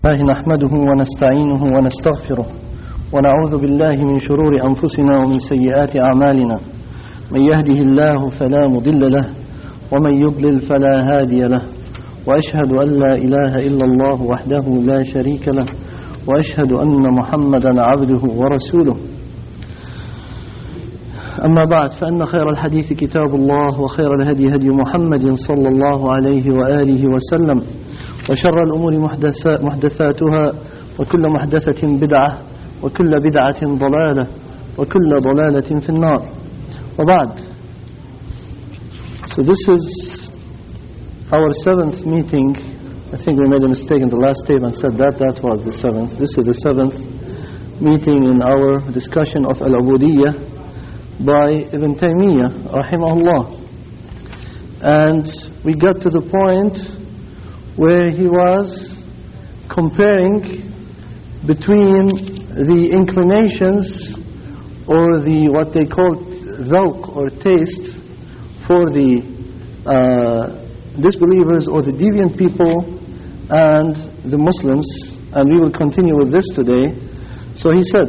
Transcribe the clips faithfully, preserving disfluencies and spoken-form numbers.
الله نحمده ونستعينه ونستغفره ونعوذ بالله من شرور أنفسنا ومن سيئات أعمالنا من يهده الله فلا مضل له ومن يضلل فلا هادي له وأشهد أن لا إله إلا الله وحده لا شريك له وأشهد أن محمدا عبده ورسوله أما بعد فإن خير الحديث كتاب الله وخير الهدي هدي محمد صلى الله عليه وآله وسلم وشر الأمور محدثاتها وكل محدثة بدعة وكل بدعة ضلالة وكل ضلالة في النار وبعد. So this is our seventh meeting. I think we made a mistake in the last tape and said that that was the seventh. This is the seventh meeting in our discussion of Al-Ubudiyyah by Ibn Taymiyyah rahimahullah. And we got to the point where he was comparing between the inclinations or the what they call dhawq or taste for the uh, disbelievers or the deviant people and the Muslims, and we will continue with this today. So he said,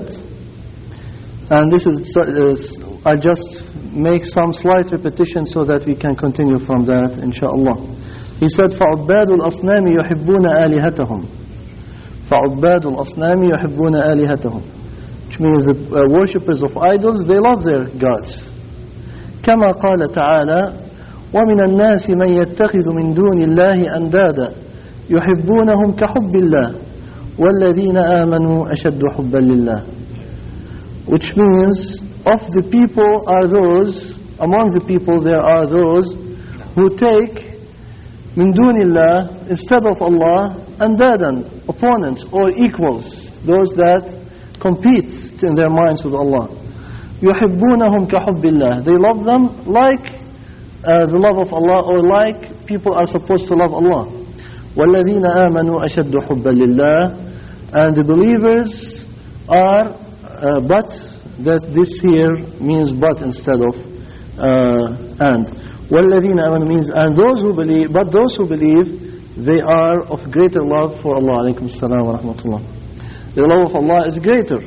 and this is uh, I just make some slight repetition so that we can continue from that inshaAllah. He said, فَعُبَّادُ الْأَصْنَامِ يُحِبُّونَ آلِهَتَهُمْ فَعُبَّادُ الْأَصْنَامِ يُحِبُّونَ آلِهَتَهُمْ, which means the uh, worshippers of idols, they love their gods. كما قال تعالى وَمِنَ النَّاسِ مَنْ يَتَّخِذُ مِنْ دُونِ اللَّهِ أَنْدَادًا يُحِبُّونَهُمْ كَحُبِّ اللَّهِ وَالَّذِينَ آمَنُوا أَشَدُّ حُبًّا لِلَّهِ, which means of the people are those, among the people there are those who take min dunillah, instead of Allah, andadan, opponents or equals, those that compete in their minds with Allah. yuhibbunahum kahubbillah, they love them like uh, the love of Allah, or like people are supposed to love Allah. وَالَّذِينَ آمَنُوا أَشَدُّ حُبًّا لِلَّهِ, and the believers are uh, but, that this here means but instead of uh, and. وَالَّذِينَ آمَنُوا means and those who believe, but those who believe, they are of greater love for Allah. Alaykum as-salam wa rahmatullah. The love of Allah is greater.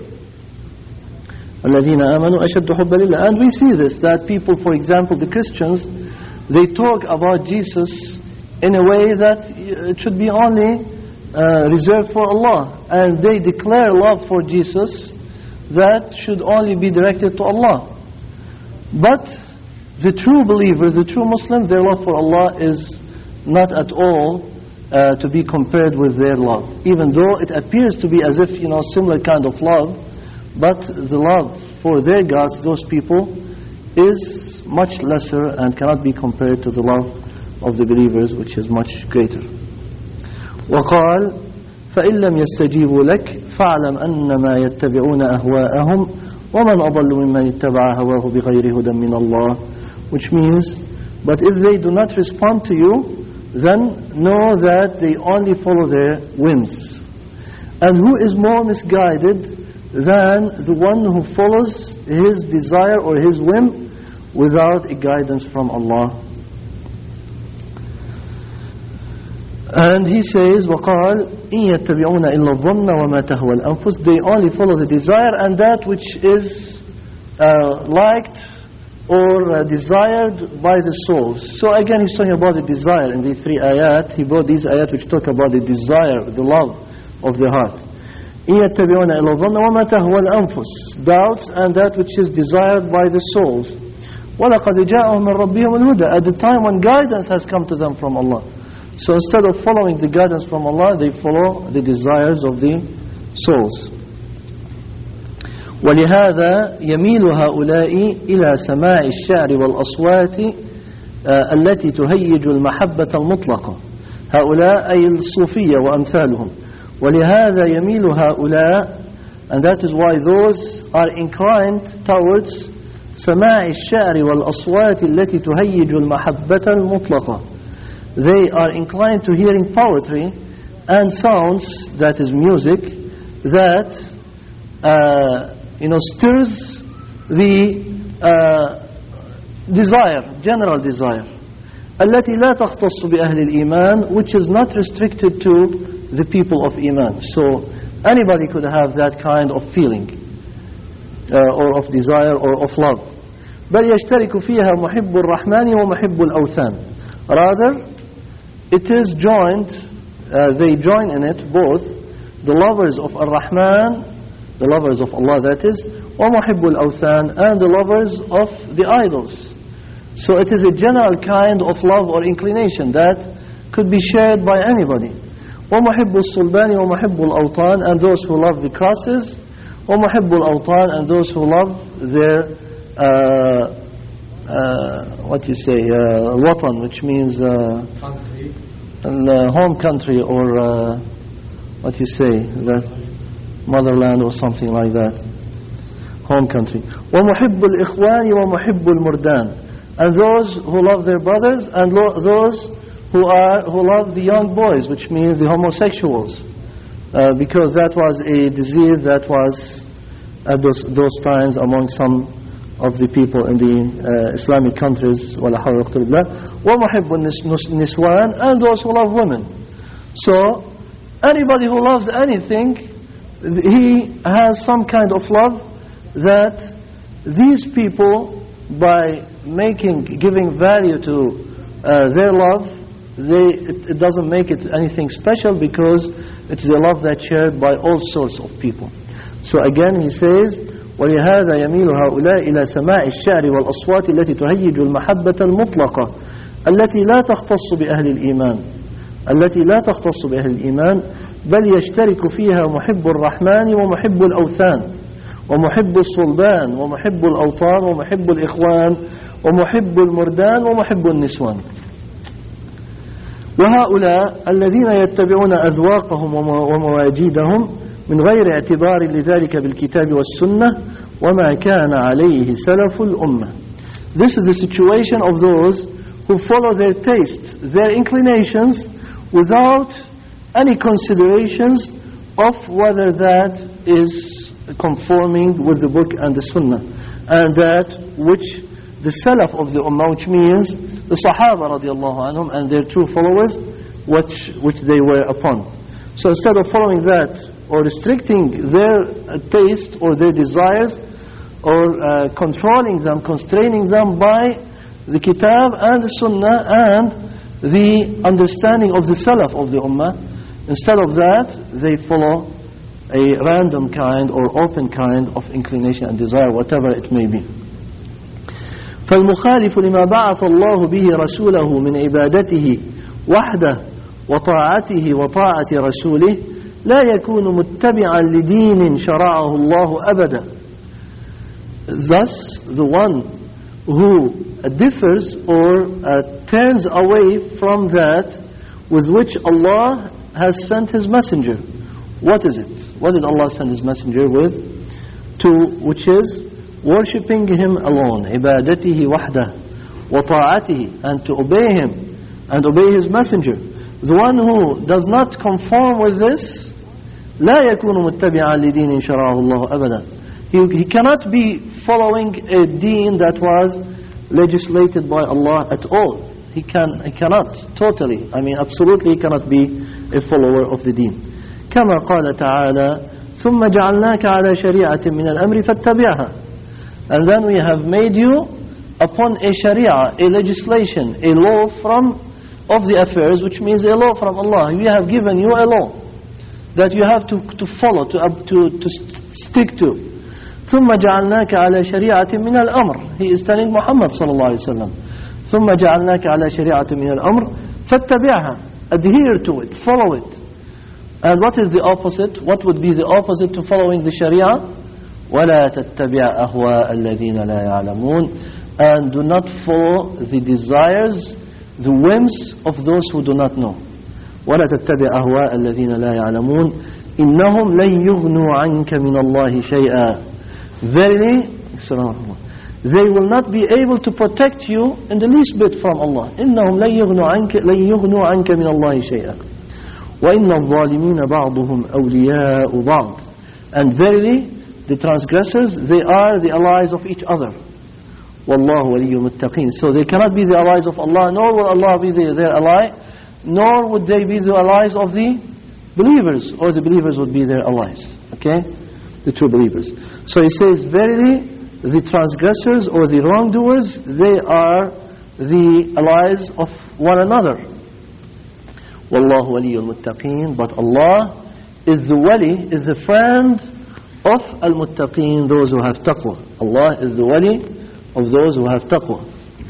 وَالَّذِينَ آمَنُوا أَشَدُّ حُبًّا لِلَّهِ. And we see this, that people, for example, the Christians, they talk about Jesus in a way that it should be only uh, reserved for Allah. And they declare love for Jesus that should only be directed to Allah. But the true believer, the true Muslim, their love for Allah is not at all uh, to be compared with their love. Even though it appears to be as if, you know, similar kind of love, but the love for their gods, those people, is much lesser and cannot be compared to the love of the believers, which is much greater. وَقَالَ فَإِن لَّمْ يَسْتَجِيبُوا لَكَ فَاعْلَمْ أَنَّمَا يَتَّبِعُونَ أَهْوَاءَهُمْ وَمَنْ أَضَلُّ مِمَّنِ اتَّبَعَ هَوَاهُ بِغَيْرِ هُدًى مِّنَ اللَّهِ, which means, but if they do not respond to you, then know that they only follow their whims. And who is more misguided than the one who follows his desire or his whim without a guidance from Allah? And he says, وَقَالْ إِن يَتَّبِعُونَ إِلَّا الظَّنَّ وَمَا تَهْوَى الْأَنفُسُ, they only follow the desire and that which is uh, liked or uh, desired by the souls. So again he's talking about the desire in the three ayat. He brought these ayat which talk about the desire, the love of the heart. إِيَتَّبِعُونَ إِلَّا الظَّنَّ وَمَا تَهْوَى الْأَنفُسُ, doubts and that which is desired by the souls. وَلَقَدْ جَاءَهُمْ مِنْ رَبِّهِمُ الْهُدَى, at the time when guidance has come to them from Allah. So instead of following the guidance from Allah, they follow the desires of the souls. ولهذا يميل هؤلاء إلى سماع الشعر والأصوات التي تهيج المحبة المطلقة. هؤلاء أي الصوفية وأمثالهم. ولهذا يميل هؤلاء, and that is why those are inclined towards سماع الشعر والأصوات التي تهيج المحبة المطلقة. They are inclined to hearing poetry and sounds, that is music, that uh, you know, stirs the uh, desire, general desire. التي لا تختص بأهل الإيمان, which is not restricted to the people of Iman. So anybody could have that kind of feeling uh, or of desire or of love. بل يشترك فيها محب الرحمن ومحب الأوثان. Rather, it is joined, uh, they join in it both the lovers of Ar-Rahman, the lovers of Allah that is, ومحب الأوثان, and the lovers of the idols. So it is a general kind of love or inclination that could be shared by anybody. ومحب الصلبان ومحب الأوطان, and those who love the crosses, ومحب الأوطان, and those who love their Uh, uh, what you say, uh, watan, which means uh, country. Uh, home country, or uh, what you say, that motherland or something like that, home country. وَمُحِبُّ الْإِخْوَانِ وَمُحِبُّ الْمُرْدَانِ, and those who love their brothers and lo- those who are who love the young boys, which means the homosexuals, uh, because that was a disease that was at those, those times among some of the people in the uh, Islamic countries. وَلَا حَوْلَ وَلَا قُوَّةَ إِلَّا بِاللَّهِ وَمُحِبُّ النِّسْوَانِ, and those who love women. So anybody who loves anything, he has some kind of love that these people, by making, giving value to uh, their love, they, it, it doesn't make it anything special, because it is a love that's shared by all sorts of people. So again he says, ولهذا يميل هؤلاء إلى سماع الشعر والأصوات التي تهيج المحبة المطلقة التي لا تختص بأهل الإيمان التي لا تختص بأهل الإيمان بل يشترك فيها محب الرحمن ومحب الأوثان ومحب الصلبان ومحب الأوطان ومحب الإخوان ومحب المردان ومحب النسوان. وهؤلاء الذين يتبعون أذواقهم ومواجيدهم من غير اعتبار لذلك بالكتاب والسنة وما كان عليه سلف الأمة. This is the situation of those who follow their taste, their inclinations, without any considerations of whether that is conforming with the book and the sunnah, and that which the salaf of the ummah, which means the Sahaba radiallahu anhum and their true followers, which, which they were upon. So instead of following that, or restricting their uh, taste or their desires, or uh, controlling them, constraining them by the kitab and the sunnah and the understanding of the salaf of the ummah, instead of that they follow a random kind or open kind of inclination and desire, whatever it may be. فالمخالف لما بعث الله به رسوله من عبادته وحده وطاعته وطاعة رسوله لا يكون متبعا لدين شرعه الله أبدا. Thus, the one who differs or uh, turns away from that with which Allah has sent His messenger. What is it? What did Allah send His messenger with? To, which is worshipping Him alone, عبادته وحده وطاعته, and to obey Him and obey His messenger. The one who does not conform with this, لا يكون متبعا لدين شرعه الله أبدا. He, he cannot be following a deen that was legislated by Allah at all. He can, he cannot totally, I mean absolutely, he cannot be a follower of the deen. كما قال تعالى ثم جعلناك على شريعة من الأمر فاتبعها. And then we have made you upon a sharia, a legislation, a law from of the affairs, which means a law from Allah. We have given you a law that you have to, to follow, to, to, to stick to. ثم جعلناك على شريعة من الأمر. He is telling Muhammad صلى الله عليه وسلم. ثم جعلناك على شريعة من الأمر فاتبعها. Adhere to it, follow it. And what is the opposite? What would be the opposite to following the sharia? ولا تتبع أهواء الذين لا يعلمون. And do not follow the desires, the whims of those who do not know. ولا تتبع أهواء الذين لا يعلمون إنهم لن يغنوا عنك من الله شيئا. Verily, they will not be able to protect you in the least bit from Allah. إنهم لن يغنوا عنك لن يغنوا عنك من الله شيئا. وإن الظالمين بعضهم أولياء بعض. And verily, the transgressors, they are the allies of each other. وَاللَّهُ وَلِيُّ مُتَّقِينَ. So they cannot be the allies of Allah, nor will Allah be the, their ally, nor would they be the allies of the believers, or the believers would be their allies. Okay? The true believers. So he says, verily, the transgressors or the wrongdoers, they are the allies of one another. Wallahu waliyul muttaqeen. But Allah is the wali, is the friend of al-muttaqeen, those who have taqwa. Allah is the wali of those who have taqwa.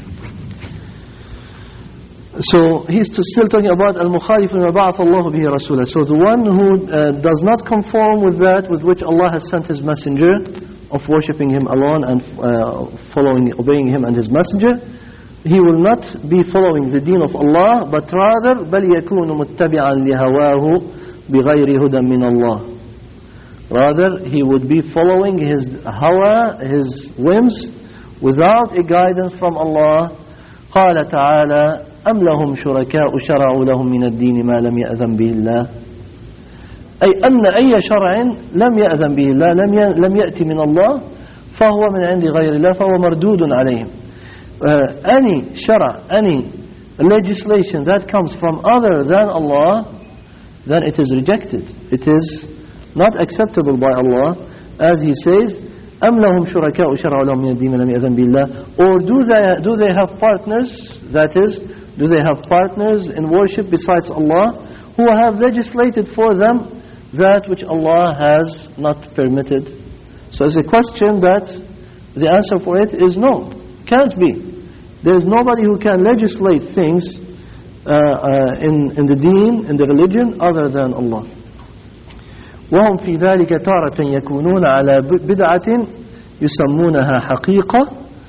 So he's still talking about al-mukhalif ma ba'ath Allah bihi rasulah. So the one who uh, does not conform with that with which Allah has sent His messenger, of worshipping Him alone and uh, following, obeying Him and His messenger, he will not be following the deen of Allah, but rather بل يكون متبعا لهواه بغير هدى من الله. Rather, he would be following his hawa, his whims, without a guidance from Allah. قال تعالى أم لهم شركاء شرعوا لهم من الدين ما لم يأذن به الله. أي أن أي شرع لم يأذن به الله لم يأتي من الله فهو من عند غير الله فهو مردود عليهم. Uh, any shara, any legislation that comes from other than Allah, then it is rejected. It is not acceptable by Allah, as He says, أَمْ لَهُمْ شُرَكَاءُ شَرَعُوا لَهُم مِنَ الدِّينِ مَا لَمْ يَأْذَن بِهِ اللَّهُ. Or do they, do they have partners, that is, do they have partners in worship besides Allah, who have legislated for them that which Allah has not permitted? So it's a question that the answer for it is no. Can't be. There is nobody who can legislate things uh, uh, in, in the deen, in the religion, other than Allah. وهم في ذلك تارة يكونون على بدعة يسمونها حقيقة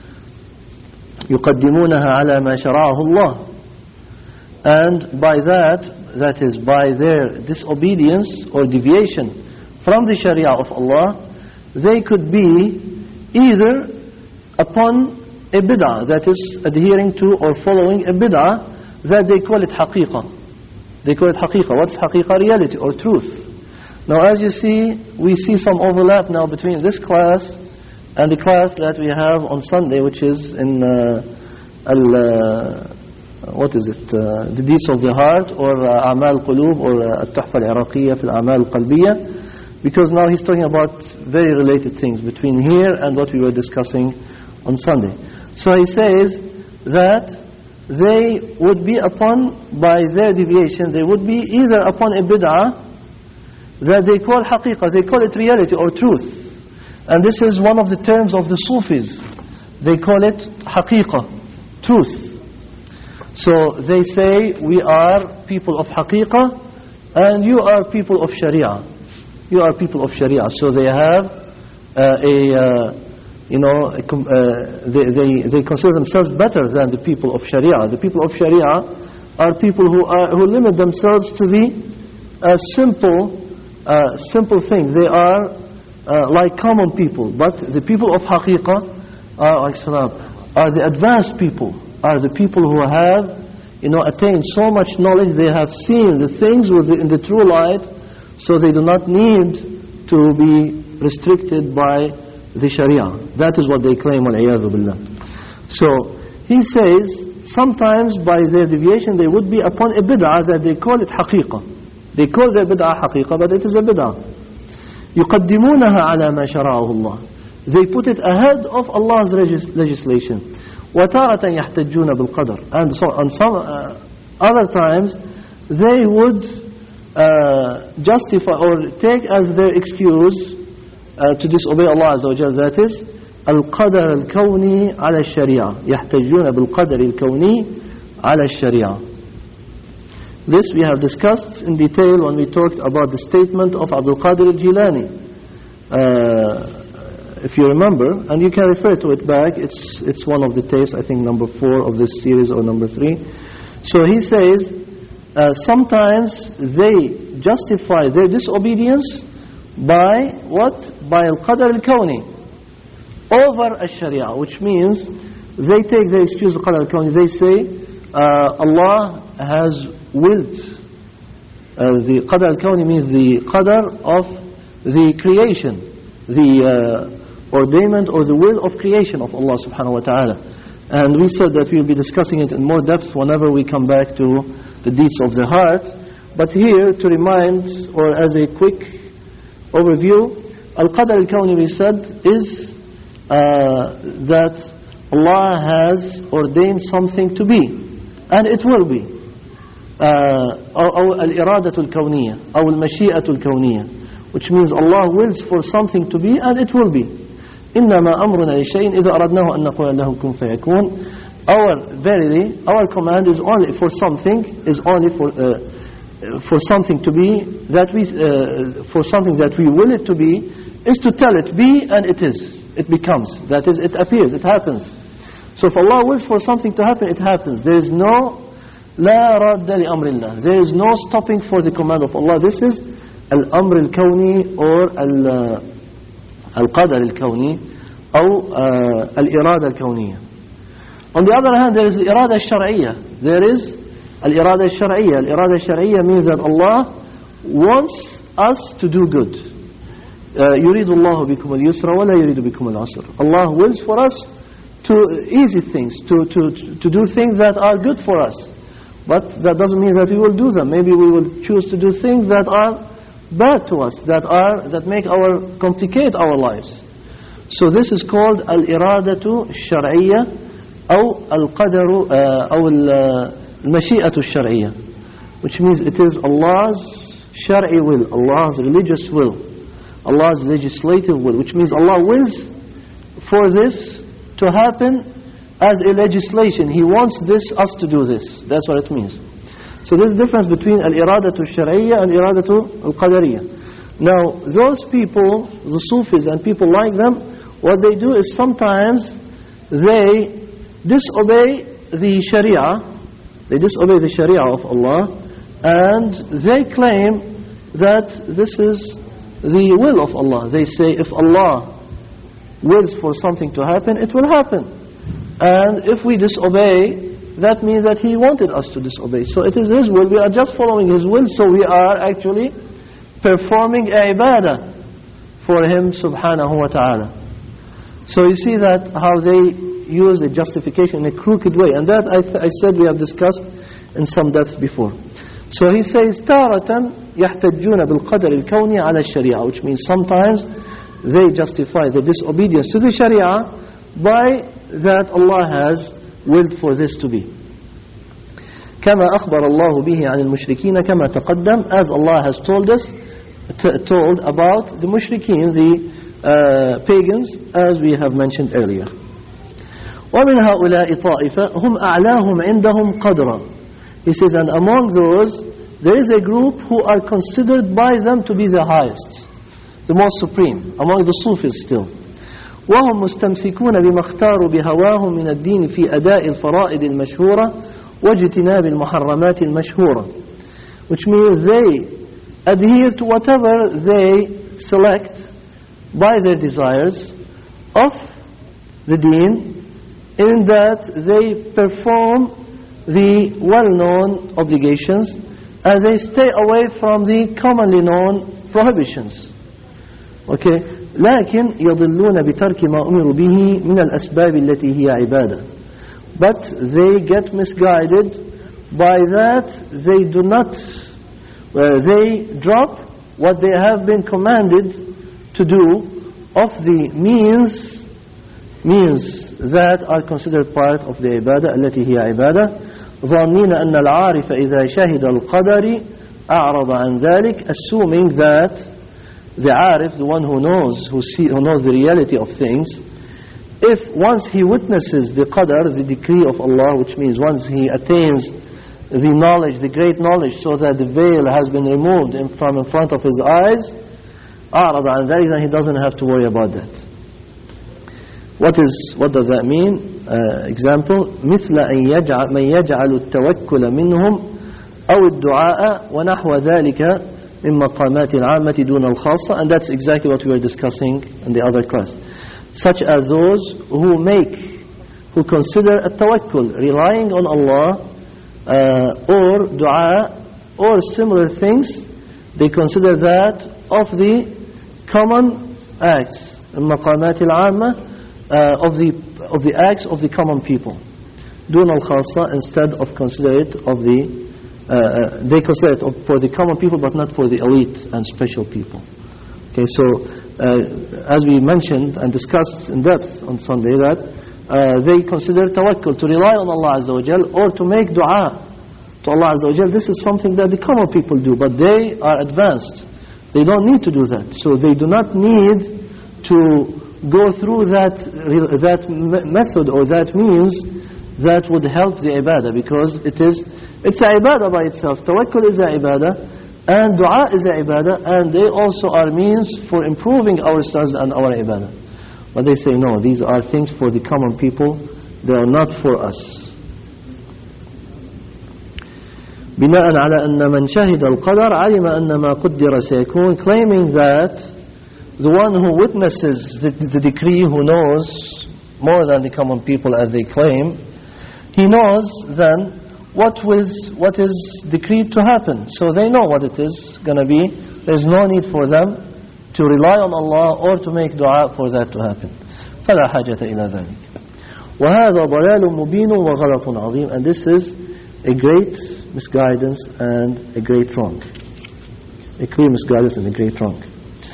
يقدمونها على ما شرعه الله. And by that, that is by their disobedience or deviation from the Sharia of Allah, they could be either upon a bid'ah, that is adhering to or following a bid'ah that they call it haqiqah. They call it haqiqah. What's haqiqah? Reality or truth. Now as you see, we see some overlap now between this class and the class that we have on Sunday, which is in uh, al, uh, what is it? Uh, the deeds of the heart, or uh, a'mal qulub, or uh, al-tuhfa al-iraqiyya fi al-a'mal al-qalbiyya, because now he's talking about very related things between here and what we were discussing on Sunday. So he says that they would be upon, by their deviation, they would be either upon a bid'ah that they call haqiqah, they call it reality or truth. And this is one of the terms of the Sufis. They call it haqiqah, truth. So they say, we are people of haqiqah and you are people of sharia. You are people of sharia. So they have uh, a... Uh, You know, uh, they, they, they consider themselves better than the people of Sharia. The people of Sharia are people who are, who limit themselves to the uh, simple, uh, simple thing. They are uh, like common people. But the people of Haqiqah are, are the advanced people, are the people who have, you know, attained so much knowledge. They have seen the things with the, in the true light, so they do not need to be restricted by the Sharia. That is what they claim, wal-'iyadhu billah. So he says, sometimes by their deviation they would be upon a bid'ah that they call it haqiqah. They call their bid'ah haqiqah, but it is a bid'ah. يُقَدِّمُونَهَا عَلَى مَا شَرَعَهُ اللَّهُ. They put it ahead of Allah's legis- legislation. وَتَارَةً يَحْتَجُّونَ بِالْقَدَرِ. And so on some uh, other times they would uh, justify or take as their excuse Uh, to disobey Allah Azza wa Jalla, that is القدر الكوني على الشريعة. يحتجون بالقدر الكوني على الشريعة. This we have discussed in detail when we talked about the statement of Abdul Qadir al-Jilani. Uh, if you remember, and you can refer to it back, it's it's one of the tapes, I think number four of this series or number three. So he says, uh, sometimes they justify their disobedience by what? By al-qadar al-kawni, over al-sharia, which means they take their excuse al-qadar al-kawni. They say uh, Allah has willed. Uh, the qadar al-kawni means the qadar of the creation, the uh, ordainment or the will of creation of Allah subhanahu wa ta'ala. And we said that we will be discussing it in more depth whenever we come back to the deeds of the heart, But here, to remind, or as a quick overview, Al-Qadr al-Kawni, we said, is uh, that Allah has ordained something to be, and it will be. أو الإرادة الكونية أو المشيئة الكونية, which means Allah wills for something to be, and it will be. إنما أمرنا لشيء إذا أردناه أن نقول له كن فيكون. Our verily, our command is only for something, is only for uh, for something to be that we uh, for something that we will it to be, is to tell it be, and it is, it becomes. That is, it appears, it happens. So if Allah wills for something to happen, it happens. There is no لا رد لأمر الله. There is no stopping for the command of Allah. This is الأمر الكوني or القدر الكوني أو الإرادة الكونية. On the other hand, there is الإرادة الشرعية. There is الإرادة الشرعية. الإرادة الشرعية means that Allah wants us to do good. يريد الله بكم اليسر ولا يريد بكم العسر. Allah wills for us to easy things, to, to, to do things that are good for us. But that doesn't mean that we will do them. Maybe we will choose to do things that are bad to us, that are that make our complicate our lives. So this is called al-iradatu shar'iyya or al-qadaru or al-mashi'atu shar'iyya, which means it is Allah's shar'i will, Allah's religious will, Allah's legislative will, which means Allah wills for this to happen as a legislation. He wants this, us to do this. That's what it means. So there's a difference between al-iradatu al-shar'iyya and al-iradatu al-qadariyya. Now, those people, the Sufis and people like them, what they do is sometimes they disobey the Sharia, they disobey the Sharia of Allah, and they claim that this is the will of Allah. They say if Allah wills for something to happen, it will happen. And if we disobey, that means that He wanted us to disobey. So it is His will. We are just following His will. So we are actually performing a ibadah for Him subhanahu wa ta'ala. So you see that how they use a justification in a crooked way. And that I, th I said we have discussed in some depth before. So he says, تَارَةً يَحْتَجُّونَ بِالْقَدَرِ الْكَوْنِ عَلَى الشَّرِيعَةِ, which means sometimes they justify their disobedience to the Sharia by that Allah has willed for this to be. كما أخبر الله به عن المشركين كما تقدم, as Allah has told us, told about the mushrikeen, the uh, pagans, as we have mentioned earlier. ومن هؤلاء طائفة هم أعلاهم عندهم قدرا. He says, and among those there is a group who are considered by them to be the highest, the most supreme, among the Sufis still. وهم مستمسكون بما اختاروا بهواهم من الدين في أداء الفرائض المشهورة واجتناب المحرمات المشهورة, which means they adhere to whatever they select by their desires of the deen, in that they perform the well-known obligations and they stay away from the commonly known prohibitions. Okay. لكن يضلون بترك ما أمروا به من الأسباب التي هي عبادة. But they get misguided by that they do not, uh, they drop what they have been commanded to do of the means, means that are considered part of the عبادة التي هي عبادة. ظانين أن العارف إذا شهد القدر أعرض عن ذلك, assuming that the Arif, the one who knows, who, see, who knows the reality of things, if once he witnesses the qadar, the decree of Allah, which means once he attains the knowledge, the great knowledge, so that the veil has been removed in, from in front of his eyes, أعرض عن ذلك, then he doesn't have to worry about that. What is? What does that mean? Uh, example: مثل أن يجعل من يجعل التوكل منهم أو الدعاء ونحو ذلك من مقامات العامة دون الخاصة, and that's exactly what we were discussing in the other class. Such as those who make, who consider a tawakkul, relying on Allah, uh, or dua, or similar things, they consider that of the common acts, المقامات العامة, uh, of the of the acts of the common people, دون الخاصة, instead of consider it of the uh, they consider it for the common people but not for the elite and special people. Okay, so uh, as we mentioned and discussed in depth on Sunday, that uh, they consider tawakkul, to rely on Allah Azza wa Jal, or to make dua to Allah Azza wa Jal. This is something that the common people do, but they are advanced. They don't need to do that. So they do not need to go through that that method or that means that would help the ibadah, because it is it's a ibadah by itself. Tawakkul is a ibadah, and dua is a ibadah, and they also are means for improving ourselves and our ibadah. But they say no, these are things for the common people, they are not for us. بناء على أن من شهد القدر علم أن ما قدر سيكون, claiming that the one who witnesses the, the decree, who knows more than the common people as they claim, he knows then what was what is decreed to happen. So they know what it is going to be. There's no need for them to rely on Allah or to make dua for that to happen. فلا حاجة إلى ذلك. وهذا ضلال مبين وغلط عظيم. And this is a great misguidance and a great wrong. A clear misguidance and a great wrong.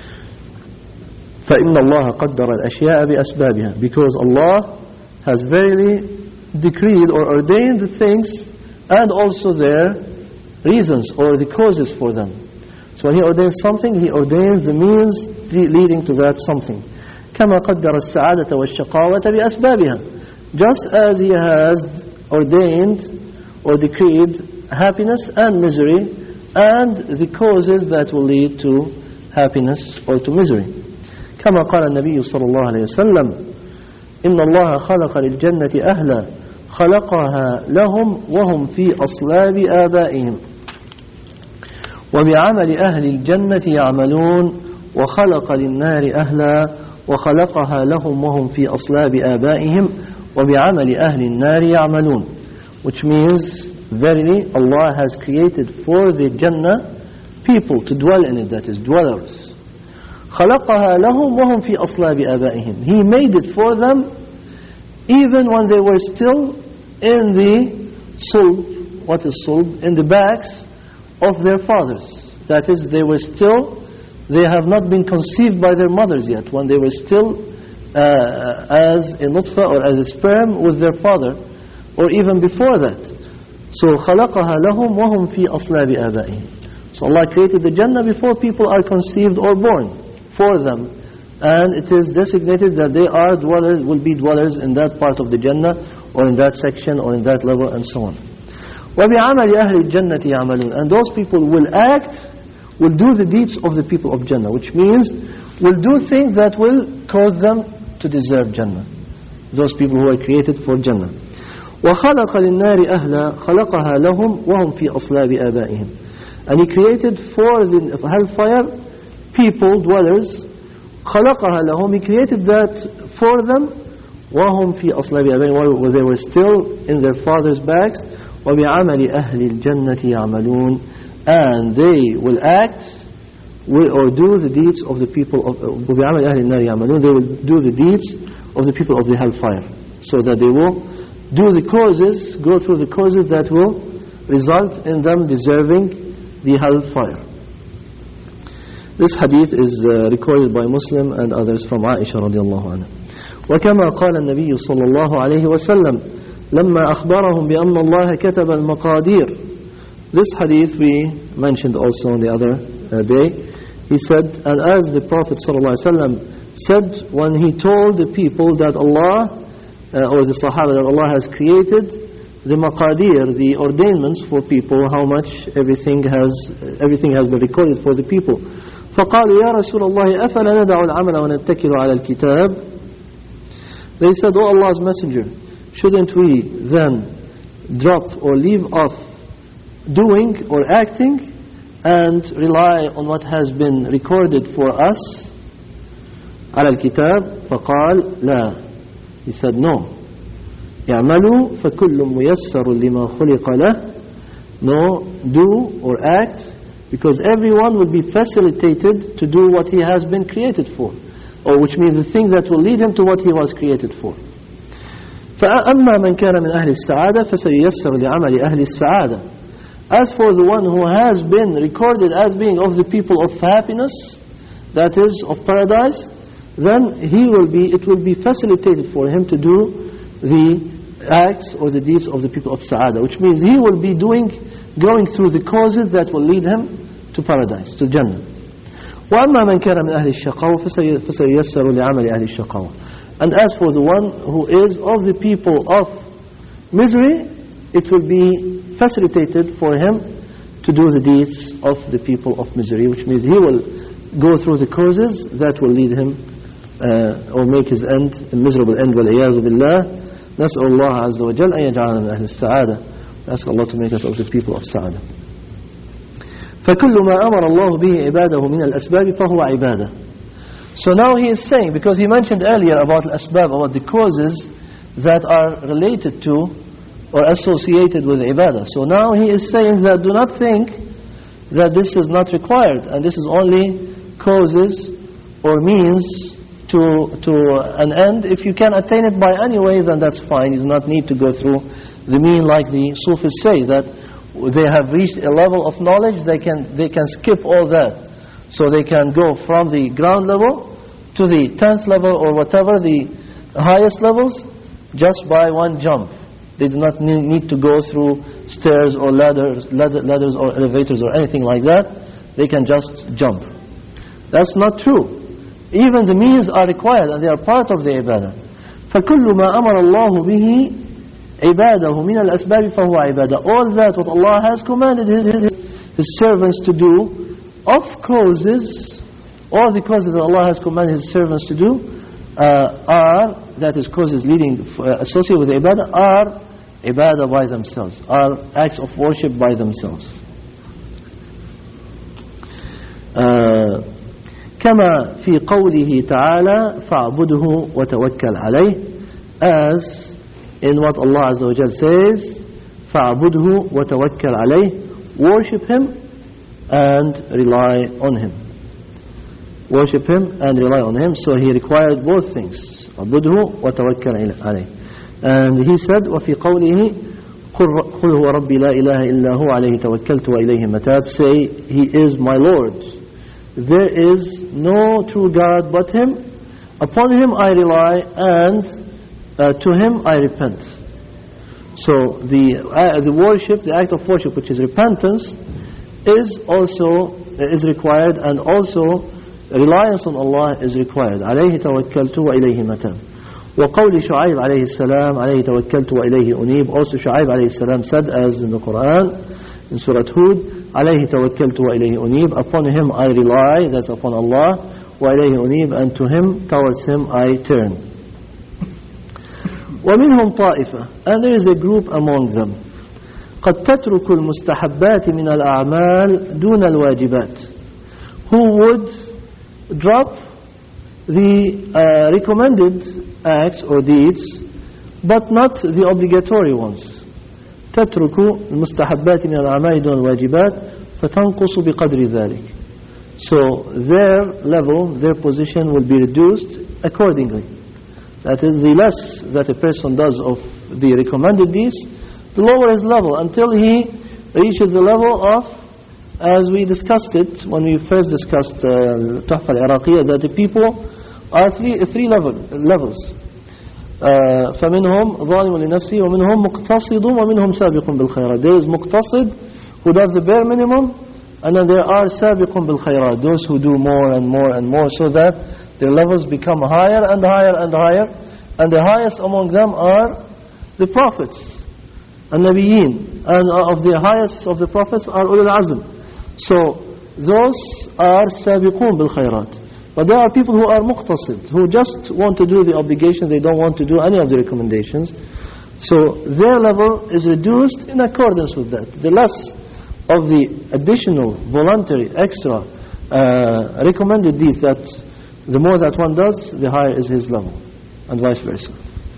فإن الله قدر الأشياء بأسبابها, because Allah has verily decreed or ordained the things and also their reasons or the causes for them. So when He ordains something, He ordains the means leading to that something. كما قدر السعادة والشقاوة بأسبابها, just as He has ordained or decreed happiness and misery and the causes that will lead to happiness or to misery. كما قال النبي صلى الله عليه وسلم إن الله خلق للجنة أهلا خلقها لهم وهم في أصلاب آبائهم وبعمل أهل الجنة يعملون وخلق للنار أهلا وخلقها لهم وهم في أصلاب آبائهم وبعمل أهل النار يعملون. Which means, verily Allah has created for the Jannah people to dwell in it, that is, dwellers. خلقها لهم وهم في أصلاب آبائهم. He made it for them even when they were still in the sulb. What is sulb? In the backs of their fathers. That is, they were still, they have not been conceived by their mothers yet, when they were still uh, as a nutfa or as a sperm with their father, or even before that. So خلقها لهم وهم في أصلاب آبائهم. So Allah created the Jannah before people are conceived or born, for them, and it is designated that they are dwellers, will be dwellers in that part of the Jannah or in that section or in that level and so on. وَبِعَمَلِ أَهْلِ الْجَنَّةِ يَعْمَلُونَ. And those people will act, will do the deeds of the people of Jannah, which means will do things that will cause them to deserve Jannah. Those people who are created for Jannah. وَخَلَقَ لِلنَّارِ أَهْلًا خَلَقَهَا لَهُمْ وَهُمْ فِي أَصْلَابِ آبَائِهِمْ. And He created for the hellfire people, dwellers, خَلَقَهَا لَهُمْ. He created that for them, وَهُمْ فِي أَصْلَابِ آبَائِهِمْ, where they were still in their fathers' backs. وَبِعَمَلِ أَهْلِ الْجَنَّةِ يَعْمَلُونَ. And they will act will, or do the deeds of the people of وَبِعَمَلِ أَهْلِ النَّارِ يَعْمَلُونَ. They will do the deeds of the people of the hellfire, so that they will do the causes, go through the causes that will result in them deserving the hellfire. This hadith is uh, recorded by Muslim and others from Aisha radiallahu anha. وكما قال النبي صلى الله عليه وسلم لما أخبرهم بأن الله كتب المقادير. This hadith we mentioned also on the other uh, day. He said, and as the Prophet صلى الله عليه وسلم said when he told the people that Allah uh, or the Sahaba that Allah has created the maqadir, the ordainments for people, how much everything has everything has been recorded for the people. فقالوا يا رسول الله أفلا ندع العمل ونتكل على الكتاب. They said, O Allah's Messenger, shouldn't we then drop or leave off doing or acting and rely on what has been recorded for us? على الكتاب. فقال لا. He said no. يعملوا فكل ميسر لما خلق له. No, do or act, because everyone will be facilitated to do what he has been created for, or which means the thing that will lead him to what he was created for. فأما من كان من أهل السعادة فسييسر لعمل أهل السعادة. As for the one who has been recorded as being of the people of happiness, that is, of paradise, then he will be, it will be facilitated for him to do the acts or the deeds of the people of Sa'ada, which means he will be doing, going through the causes that will lead him to paradise, to Jannah. وَأَمَّا مَنْ كَانَ مِنْ أَهْلِ الشَّقَوَةِ فَسَيُيَسَّرُ لِعَمَلِ أَهْلِ الشَّقَوَةِ. And as for the one who is of the people of misery, it will be facilitated for him to do the deeds of the people of misery, which means he will go through the causes that will lead him uh, or make his end a miserable end. وَالْعِيَاذُ بِاللَّهِ نسأل الله عز وجل أن يجعلنا من أهل السعادة. Ask Allah to make us of the people of Sa'ada. فَكُلُّ مَا أَمَرَ اللَّهُ بِهِ عِبَادَهُ مِنَ الْأَسْبَابِ فَهُوَ عِبَادَةٌ. So now he is saying, because he mentioned earlier about al-asbab, about the causes that are related to or associated with ibadah. So now he is saying that do not think that this is not required, and this is only causes or means to to an end. If you can attain it by any way, then that's fine. You do not need to go through the mean, like the Sufis say, that they have reached a level of knowledge, they can they can skip all that. So they can go from the ground level to the tenth level or whatever, the highest levels, just by one jump. They do not need to go through stairs or ladders, ladder, ladders or elevators or anything like that. They can just jump. That's not true. Even the means are required and they are part of the ibadah. فَكُلُّ مَا أَمَرَ اللَّهُ بِهِ عِبَادَهُ مِنَ الْأَسْبَابِ فَهُوَ عِبَادَةٌ. All that what Allah has commanded His, His servants to do, of causes, all the causes that Allah has commanded His servants to do, uh, are, that is causes leading, uh, associated with the ibadah, are ibadah by themselves, are acts of worship by themselves. Uh, كما في قوله تعالى فاعبده وتوكل عليه, as in what Allah Azza wa Jal says, فاعبده وتوكل عليه, worship Him and rely on Him. Worship Him and rely on Him. So He required both things, فاعبده وتوكل عليه. And He said, وفي قوله قل هو ربي لا إله إلا هو عليه توكلت وإليه متاب, say He is my Lord. There is no true God but Him. Upon Him I rely and uh, to Him I repent. So the uh, the worship, the act of worship, which is repentance, is also uh, is required, and also reliance on Allah is required. عليه توكلت وإليه متاب. وقول شعيب عليه السلام عليه توكلت وإليه أنيب. Also Shu'aib عليه السلام said, as in the Quran, in Surah Hud, عليه توكلت وإليه أنيب, upon Him I rely, that's upon Allah, وإليه أنيب, and to Him, towards Him I turn. ومنهم طائفة, and there is a group among them, قد تترك المستحبات من الأعمال دون الواجبات, who would drop the uh, recommended acts or deeds, but not the obligatory ones. تترك المستحبات من الأعمال دون الواجبات فتنقص بقدر ذلك. So their level, their position will be reduced accordingly. That is, the less that a person does of the recommended deeds, the lower his level, until he reaches the level of, as we discussed it when we first discussed uh, Tuhfa al-Iraqiyya, that the people are three, three level, levels. Uh, فمنهم ظالم لنفسه ومنهم مقتصد ومنهم سابق بالخيرات. There is مقتصد, who does the bare minimum, and then there are سابق بالخيرات, those who do more and more and more, so that their levels become higher and higher and higher, and the highest among them are the prophets and Nabiyyin, and of the highest of the prophets are Ulul Azm. So those are سابقون بالخيرات. But there are people who are muqtasid, who just want to do the obligation, they don't want to do any of the recommendations. So their level is reduced in accordance with that. The less of the additional, voluntary, extra uh, recommended deeds, that the more that one does, the higher is his level, and vice versa.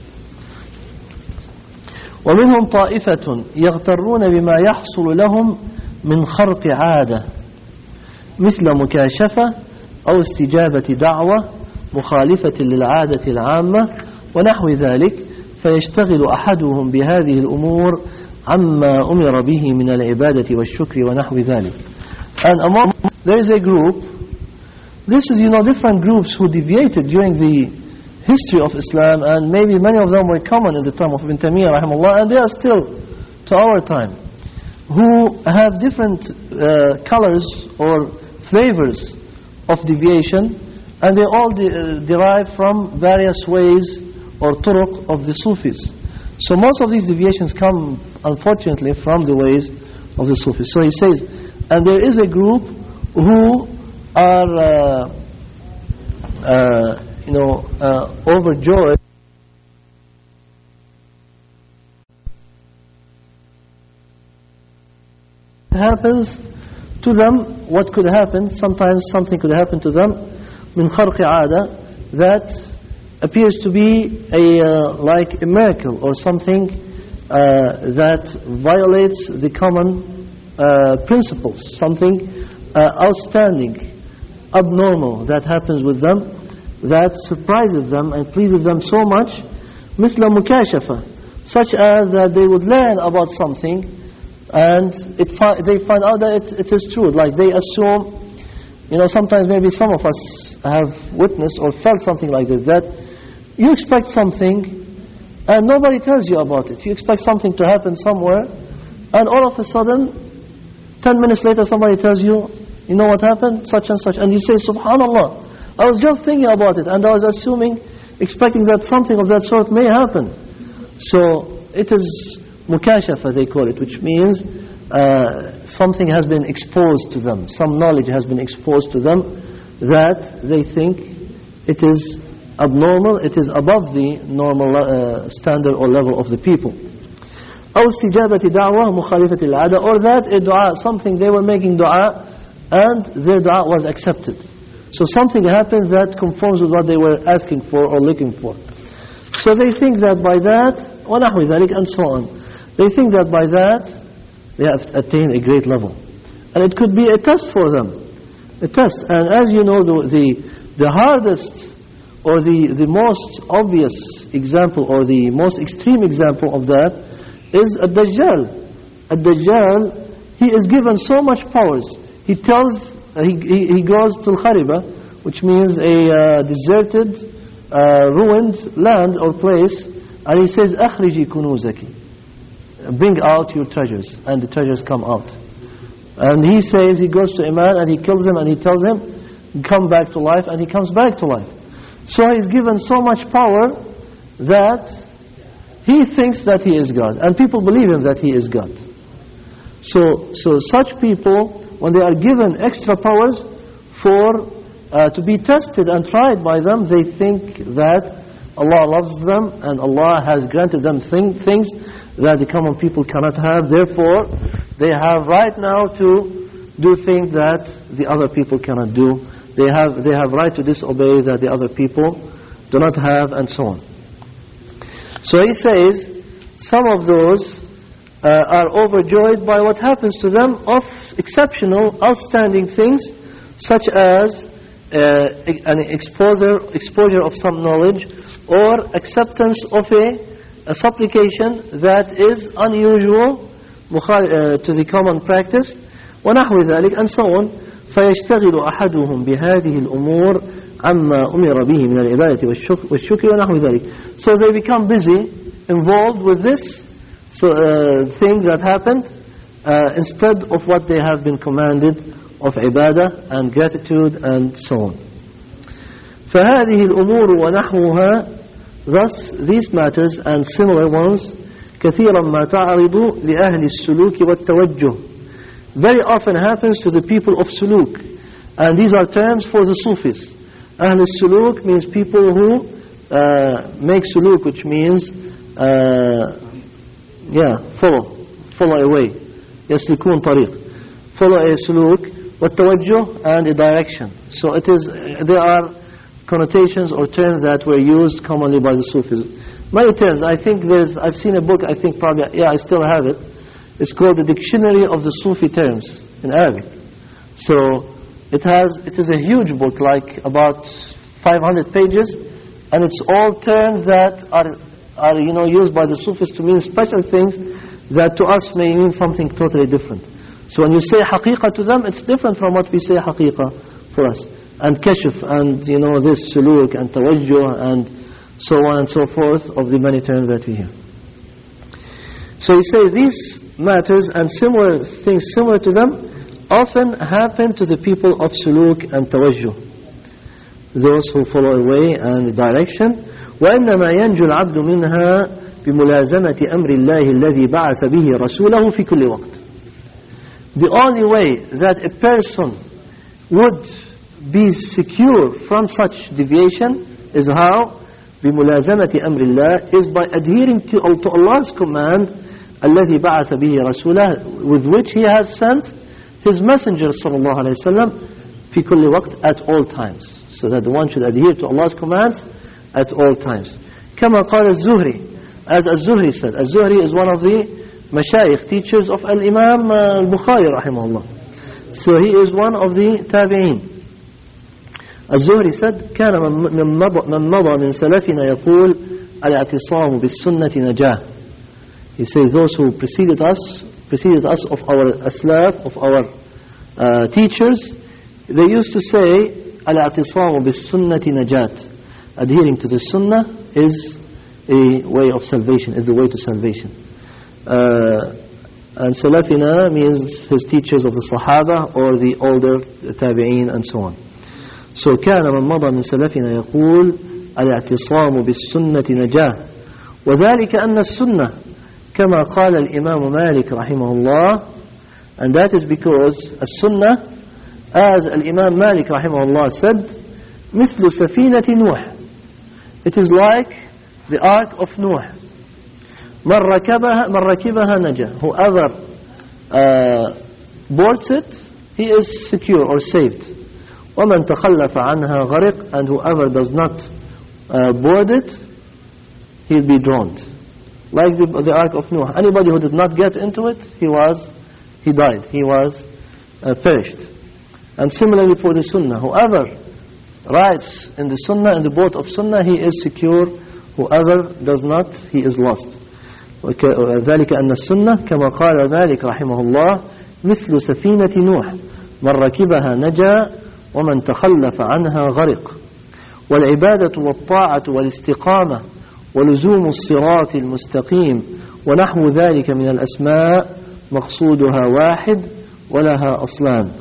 ومنهم طائفة يغترون بما يحصل لهم من خرق عادة مثل مكاشفة أو استجابة دعوة مخالفة للعادة العامة ونحو ذلك، فيشتغل أحدهم بهذه الأمور عما أمر به من العبادة والشكر ونحو ذلك. And among there is a group. This is, you know, different groups who deviated during the history of Islam, and maybe many of them were common in the time of Ibn Taymiyyah rahimahullah, and they are still to our time, who have different uh, colors or flavors of deviation, and they all de uh, derive from various ways or turuq of the Sufis. So most of these deviations come, unfortunately, from the ways of the Sufis. So he says, and there is a group who are, uh, uh, you know, uh, overjoyed. Happens to them, what could happen, sometimes something could happen to them, min kharqi aada, that appears to be a, uh, like a miracle or something uh, that violates the common uh, principles, something uh, outstanding, abnormal that happens with them, that surprises them and pleases them so much, مثل مكاشفة, such as that they would learn about something and it fi they find out that it, it is true. Like they assume, you know, sometimes maybe some of us have witnessed or felt something like this, that you expect something and nobody tells you about it. You expect something to happen somewhere and all of a sudden, ten minutes later somebody tells you, you know what happened? Such and such. And you say, Subhanallah, I was just thinking about it and I was assuming, expecting that something of that sort may happen. So it is mukashafa, they call it, which means uh, something has been exposed to them. Some knowledge has been exposed to them that they think it is abnormal, it is above the normal uh, standard or level of the people. أو استجابة دعوة مخالفة العادة, or that a dua, something they were making dua and their dua was accepted. So something happened that conforms with what they were asking for or looking for. So they think that by that, وَنَحْوِ ذَلِكَ, and so on. They think that by that, they have attained a great level. And it could be a test for them. A test. And as you know, the the, the hardest or the, the most obvious example or the most extreme example of that is a Dajjal. A Dajjal, he is given so much powers. He tells, uh, he, he, he goes to Al-Khariba, which means a uh, deserted, uh, ruined land or place, and he says, أَخْرِجِي كُنُوزَكِ, bring out your treasures, and the treasures come out. And he says, he goes to a man and he kills him and he tells him, come back to life, and he comes back to life. So he's given so much power that he thinks that he is God, and people believe him that he is God. So, so such people, when they are given extra powers for uh, to be tested and tried by them, they think that Allah loves them and Allah has granted them thing, things that the common people cannot have. Therefore, they have right now to do things that the other people cannot do. They have they have right to disobey that the other people do not have, and so on. So he says, some of those uh, are overjoyed by what happens to them of exceptional, outstanding things, such as uh, an exposure, exposure of some knowledge, or acceptance of a, a supplication that is unusual uh, to the common practice, وَنَحْوِ ذَلِكَ, and so on. فَيَشْتَغِلُ أَحَدُهُمْ بِهَذِهِ الْأُمُورِ عَمَّا أُمِرَ بِهِ مِنَ الْعِبَادَةِ وَالشُّكْرِ وَنَحْوِ ذَلِكَ. So they become busy, involved with this so, uh, thing that happened, uh, instead of what they have been commanded of ibadah and gratitude and so on. فَهَذِهِ الْأُمُورُ وَنَحْوُهَا, thus these matters and similar ones, كَثِيرًا مَا تَعْرِضُ لِأَهْلِ السُّلُوكِ وَالتَّوَجُّهِ, very often happens to the people of suluk. And these are terms for the Sufis. Ahl suluk means people who uh, make suluk, which means uh, yeah, follow, follow a way. يسلكون طريق, follow a suluk, والتوجه, and a direction. So it is, there are connotations or terms that were used commonly by the Sufis. Many terms. I think there's, I've seen a book, I think probably, yeah, I still have it. It's called the Dictionary of the Sufi Terms in Arabic. So it has, it is a huge book, like about five hundred pages, and it's all terms that are, are you know, used by the Sufis to mean special things that to us may mean something totally different. So when you say haqiqa to them, it's different from what we say haqiqa for us. And kashf, and you know, this suluk, and tawajjuh, and so on and so forth, of the many terms that we hear. So he says these matters and similar things similar to them often happen to the people of suluk and tawajjuh, those who follow a way and direction. وإنما ينجو العبد منها بملازمة أمر الله الذي بعث به رسوله في كل وقت. The only way that a person would be secure from such deviation is how? بملازمة أمر الله, is by adhering to, to Allah's command الذي بعث به رسوله, with which He has sent His messenger صلى الله عليه وسلم في كل وقت, at all times. So that the one should adhere to Allah's commands at all times. كما قال الزهري, as الزهري said. الزهري is one of the mashayikh, teachers of Al-Imam Al-Bukhari rahimahullah. So he is one of the tabi'een. الزهري said كان من مضى من سلفنا يقول الاعتصام بالسنة نجاة. He says those who preceded us, preceded us of our aslaf, of our uh, teachers, they used to say الاعتصام بالسنة نجاة. Adhering to the sunnah is a way of salvation, is the way to salvation. Uh, and salafina means his teachers of the Sahaba or the older tabi'een and so on. So كان من مضى من سلفنا يقول الاعتصام بالسنة نجاة وذلك أن السنة كما قال الإمام مالك رحمه الله, and that is because السنة, as الإمام مالك رحمه الله said, مثل سفينة نوح, it is like the ark of Noah. من ركبها من ركبها نجا, whoever uh, boards it, he is secure or saved. ومن تخلف عنها غرق, and whoever does not uh, board it, he'll be drowned. Like the, the ark of Noah. Anybody who did not get into it, he was, he died, he was uh, perished. And similarly for the Sunnah, whoever rides in the Sunnah, in the boat of Sunnah, he is secure. Whoever does not, he is lost. ذلك أن السنة كما قال مالك رحمه الله مثل سفينة نوح من ركبها نجا ومن تخلف عنها غرق. والعبادة والطاعة والاستقامة ولزوم الصراط المستقيم ونحو ذلك من الأسماء مقصودها واحد ولها أصلان.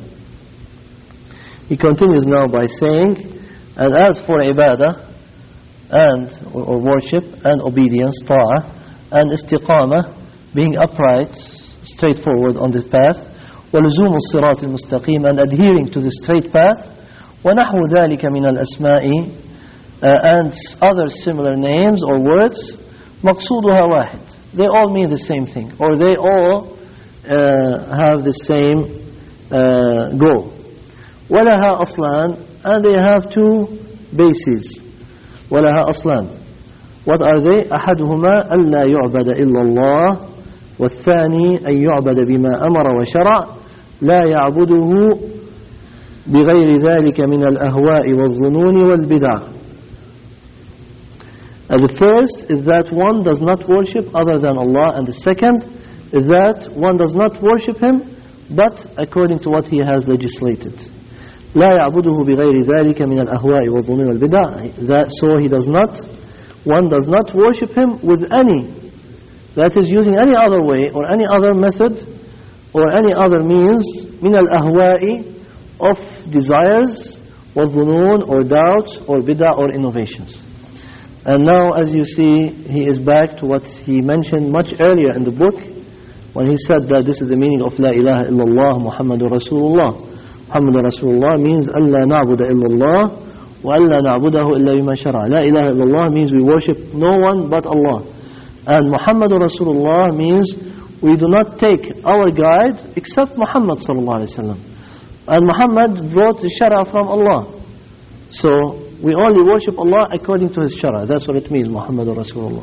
He continues now by saying, and as for ibadah and or, or worship and obedience, ta'ah, and istiqamah, being upright, straightforward on the path, وَلُزُومُ الصِّرَاطِ الْمُسْتَقِيمِ, and adhering to the straight path, وَنَحْوُ ذَلِكَ مِنَ الْأَسْمَاءِ, uh, and other similar names or words, مَقْصُودُهَا وَاحِدٌ, they all mean the same thing, or they all uh, have the same uh, goal. وَلَهَا أَصْلَانِ, and they have two bases. وَلَهَا أَصْلَانِ, what are they? أحدهما ألا يعبد إلا الله والثاني أن يعبد بما أمر وشرع لا يعبده بغير ذلك من الأهواء والظنون والبدع. And the first is that one does not worship other than Allah, and the second is that one does not worship Him but according to what He has legislated. لا يعبده بغير ذلك من الأهواء والظنون والبدع. That so he does not One does not worship Him with any, that is using any other way or any other method or any other means, من الأهواء, of desires, والظنون, or doubts, or bid'ah, or innovations. And now, as you see, he is back to what he mentioned much earlier in the book, when he said that this is the meaning of La ilaha illallah Muhammadur Rasulullah. Muhammadur Rasulullah means أَلَّا نَعْبُدَ إِلَّا اللَّهِ وَأَلَّا نَعْبُدَهُ إِلَّا بِمَا شَرَعَ. La ilaha illallah means we worship no one but Allah. And Muhammadur Rasulullah means we do not take our guide except Muhammad sallallahu alaihi wasallam. And Muhammad brought the shara from Allah. So we only worship Allah according to His shara. That's what it means, Muhammadur Rasulullah.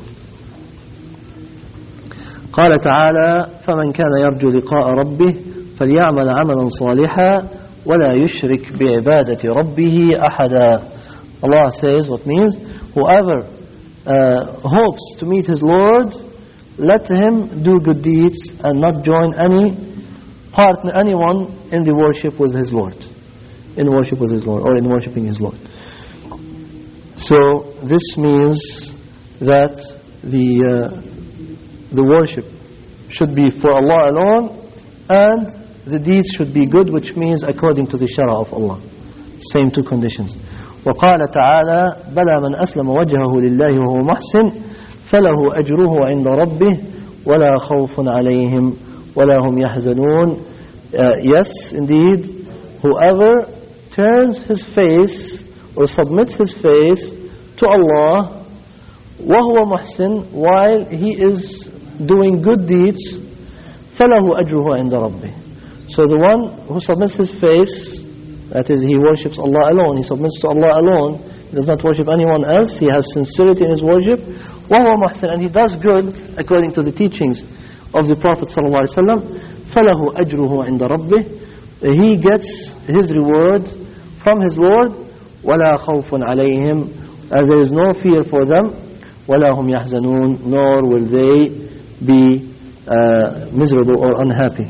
قال تعالى فمن كان يرجو لقاء ربه فليعمل عملا صالحا ولا يشرك بعبادة ربه أحدا. Allah says, what means? Whoever uh, hopes to meet his Lord, let him do good deeds and not join any partner, anyone in the worship with his Lord. In worship with his Lord, or in worshipping his Lord. So this means that the uh, the worship should be for Allah alone, and the deeds should be good, which means according to the shara of Allah. Same two conditions. وقال تعالى بلى من أسلم وجهه لله وهو محسن فله أجره عند ربه ولا خوف عليهم ولا هم يحزنون. uh, Yes, indeed, whoever turns his face or submits his face to Allah وهو محسن, while he is doing good deeds, فله أجره عند ربه. So the one who submits his face, that is, he worships Allah alone, he submits to Allah alone, he does not worship anyone else, he has sincerity in his worship, وهو محسن, and he does good according to the teachings of the Prophet ﷺ, فله أجره عند ربه, he gets his reward from his Lord, ولا خوف عليهم, and there is no fear for them, ولا هم يحزنون, nor will they be uh, miserable or unhappy.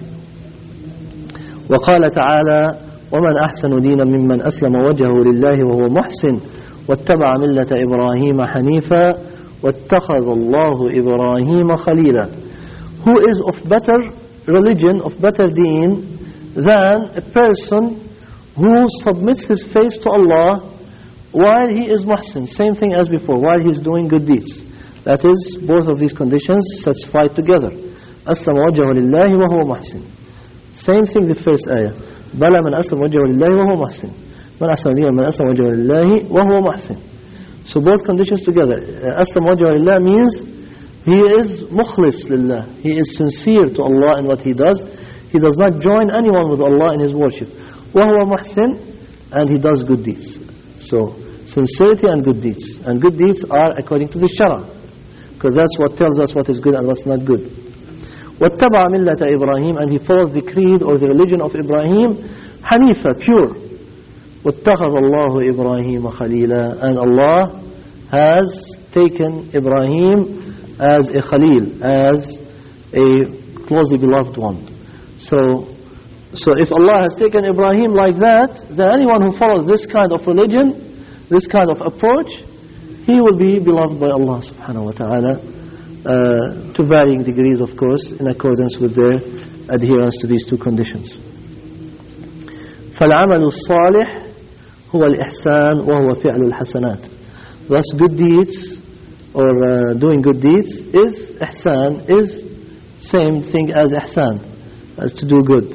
وقال تعالى ومن أحسن دينا ممن أسلم وجهه لله وهو محسن واتبع ملة إبراهيم حنيفا واتخذ الله إبراهيم خليلا. Who is of better religion, of better deen, than a person who submits his face to Allah while he is muhsin, same thing as before, while he is doing good deeds. That is, both of these conditions satisfied together. أسلم وجهه لله وهو محسن. Same thing the first ayah. بلى من أسلم وجهه لله وهو محسن من أحسن دينا من أسلم وجهه لله وهو محسن. So both conditions together. أسلم وجهه لله means he is mukhlis lillah. He is sincere to Allah in what he does. He does not join anyone with Allah in his worship. وهو محسن, and he does good deeds. So sincerity and good deeds. And good deeds are according to the shara, because that's what tells us what is good and what's not good. وَاتَّبَعَ مِلَّةَ إِبْرَاهِيمَ, and he follows the creed or the religion of Ibrahim, Hanifa, pure. وَاتَّخَذَ اللَّهُ إِبْرَاهِيمَ خَلِيلًا, and Allah has taken Ibrahim as a Khalil, as a closely beloved one. So, so if Allah has taken Ibrahim like that, then anyone who follows this kind of religion, this kind of approach, he will be beloved by Allah subhanahu wa ta'ala. Uh, to varying degrees, of course, in accordance with their adherence to these two conditions. فَالْعَمَلُ الصَّالِحِ هُوَ الْإِحْسَانُ وَهُوَ فِعْلُ الْحَسَنَاتِ. Thus, good deeds, or uh, doing good deeds, is ihsan, is same thing as ihsan, as to do good.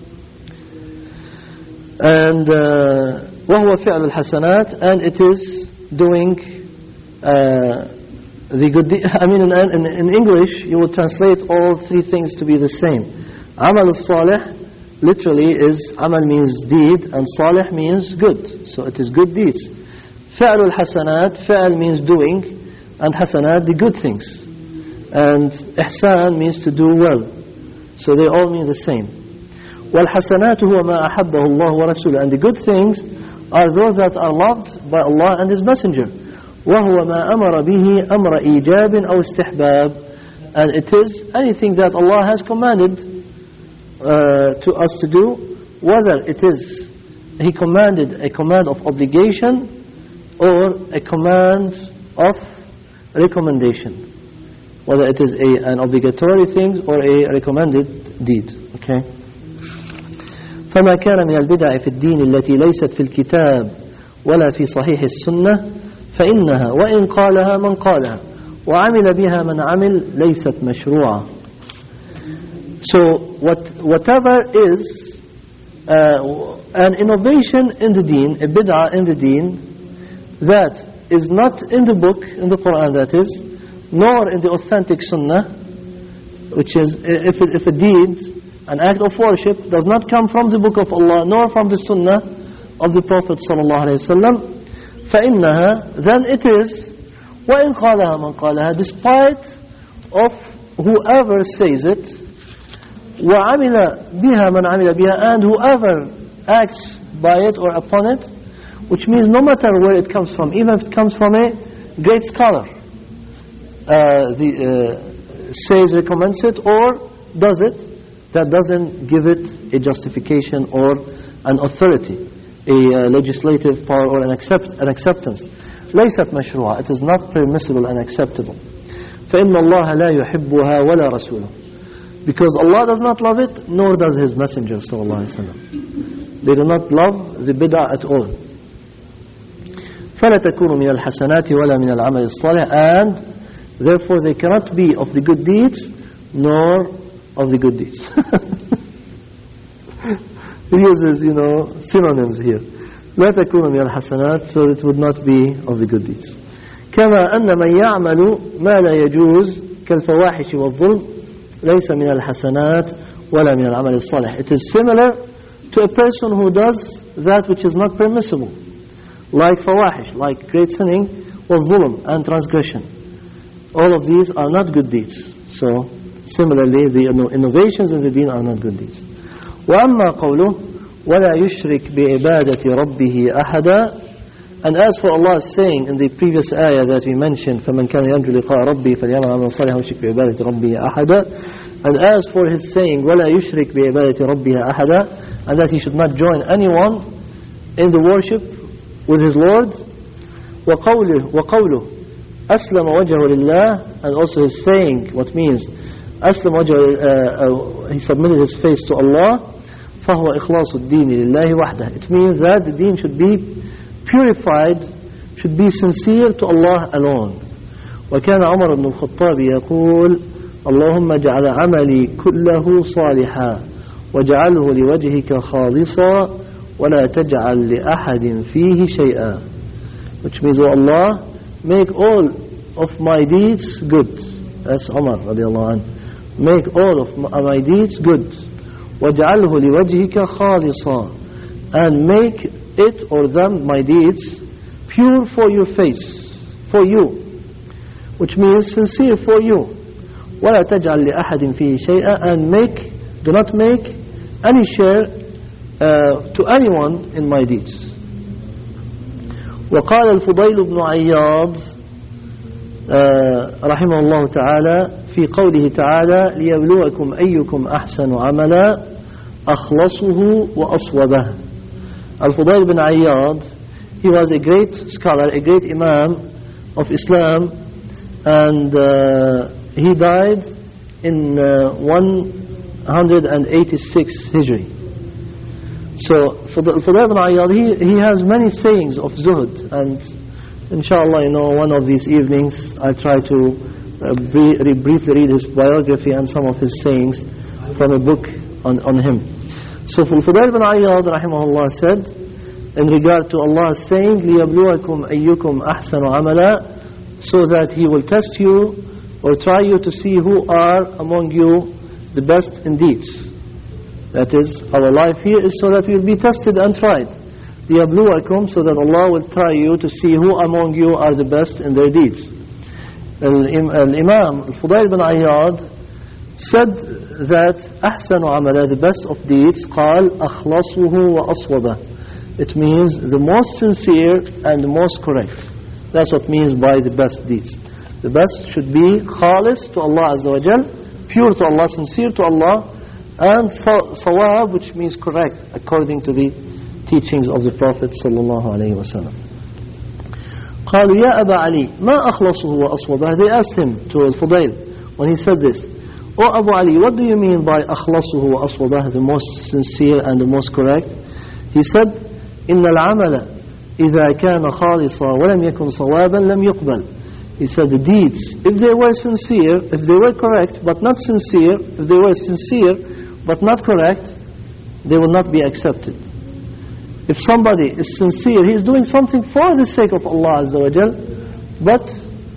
And uh, وَهُوَ فِعْلُ الْحَسَنَاتِ, and it is doing uh, the good deed. I mean, in, in, in English, you will translate all three things to be the same. Amal al-salih literally is, amal means deed, and salih means good. So it is good deeds. Fa'al al-hasanat, fa'al means doing, and hasanat, the good things. And ihsan means to do well. So they all mean the same. وَالْحَسَنَاتُ هُوَ مَا أَحَبَّهُ اللَّهُ وَرَسُولُهُ, and the good things are those that are loved by Allah and His Messenger. وَهُوَ مَا أَمَرَ بِهِ أَمْرَ إِيجَابٍ أَوْ اسْتِحْبَابٍ, and it is anything that Allah has commanded uh, to us to do, whether it is He commanded a command of obligation or a command of recommendation, whether it is a, an obligatory thing or a recommended deed. Okay. فما كان من البدع في الدين التي ليست في الكتاب ولا في صحيح السنة فإنها وإن قالها من قالها وعمل بها من عمل ليست مشروعة. So what, whatever is uh, an innovation in the deen, a bid'ah in the deen, that is not in the book, in the Quran that is, nor in the authentic sunnah, which is if, it, if a deed, an act of worship does not come from the book of Allah nor from the sunnah of the Prophet sallallahu alaihi wasallam, فإنها, then it is وإن قالها من قالها, despite of whoever says it, وعمل بها من عمل بها, and whoever acts by it or upon it, which means no matter where it comes from, even if it comes from a great scholar, uh, the uh, says, recommends it, or does it, that doesn't give it a justification or an authority, a uh, legislative power or an, accept, an acceptance. ليست مشروعة. It is not permissible and acceptable. فإن الله لا يحبها ولا رسوله. Because Allah does not love it, nor does His Messenger sallallahu alaihi wasallam. They do not love the bid'ah at all. فلا تكون من الحسنات ولا من العمل الصالح, and therefore they cannot be of the good deeds nor of the good deeds. He uses, you know, synonyms here. لا تكون من الحسنات, so it would not be of the good deeds. كما أن من يعمل ما لا يجوز كالفواحش والظلم ليس من الحسنات ولا من العمل الصالح. It is similar to a person who does that which is not permissible, like fawahish, like great sinning, والظلم, and transgression. All of these are not good deeds. So similarly, the innovations in the deen are not good deeds. وأما قوله ولا يشرك بعبادة ربه أحدا. And as for Allah's saying in the previous ayah that we mentioned, فَمَنْ كَانَ يَرْجُو لِقَاءَ رَبِّهِ فَلْيَعْمَلْ عَمَلًا صَالِحًا وَيُشْرِكْ بِعِبَادَةِ رَبِّهِ أَحَدًا. And as for His saying وَلَا يُشْرِكْ بِعِبَادَةِ رَبِّهِ أَحَدًا, and that he should not join anyone in the worship with his Lord. وَقَوْلُهُ وَقَوْلُهُ أَسْلَمَ وَجْهَهُ لِلَّهِ. And also His saying, what means أَسْلَمَ وَجْهَهُ, uh, uh, he submitted his face to Allah. فَهُوَ إِخْلَاصُ الدِّينِ لِلَّهِ وَحْدَهُ. It means that the deen should be purified, should be sincere to Allah alone. وكان عمر بن الخطاب يقول اللهم اجعل عملي كله صالحا واجعله لوجهك خالصا ولا تجعل لأحد فيه شيئا. Which means, oh Allah, make all of my deeds good. That's Umar radiallahu anhu. Make all of my deeds good. واجعله لوجهك خالصا. And make it or them, my deeds, pure for your face, for you, which means sincere for you. وَلَا تَجْعَلْ لِأَحَدٍ فِيهِ شَيْئًا. And make, do not make any share uh, to anyone in my deeds. وقال الفضيل بن عياض uh, رحمه الله تعالى في قوله تعالى ليبلوكم أيكم أحسن عملا أخلصه وأصوبه. Al-Fudayl bin Ayyad, he was a great scholar, a great imam of Islam, and uh, he died in uh, one hundred eighty-six Hijri. So Al-Fudayl bin Ayyad, he, he has many sayings of zuhud, and inshallah, you know, one of these evenings I'll try to uh, brief, briefly read his biography and some of his sayings from a book on, on him. So Al-Fudayl bin Ayyad rahimahullah said in regard to Allah saying لِيَبْلُوَكُمْ أَيُّكُمْ أَحْسَنُ عَمَلًا, so that He will test you or try you to see who are among you the best in deeds. That is, our life here is so that we will be tested and tried. لِيَبْلُوَكُمْ, so that Allah will try you to see who among you are the best in their deeds. Al-Imam Al-Fudayl bin Ayyad said that أحسن عملا, the best of deeds, قال أخلصه وأصوبه. It means the most sincere and the most correct. That's what means by the best deeds. The best should be khalis to Allah Azza wa Jal, pure to Allah, sincere to Allah, and sawab, which means correct according to the teachings of the Prophet sallallahu alaihi wasallam. قالوا يا أبا علي ما أخلصه وأصوبه. They asked him, to Al-Fudayl, when he said this, O Abu Ali, what do you mean by أخلصه وأصوبه, the most sincere and the most correct? He said, إن العمل إذا كان خالصا ولم يكن صوابا لم يقبل. He said the deeds, if they were sincere, if they were correct but not sincere, if they were sincere but not correct, they will not be accepted. If somebody is sincere, he is doing something for the sake of Allah Azza wa Jal, but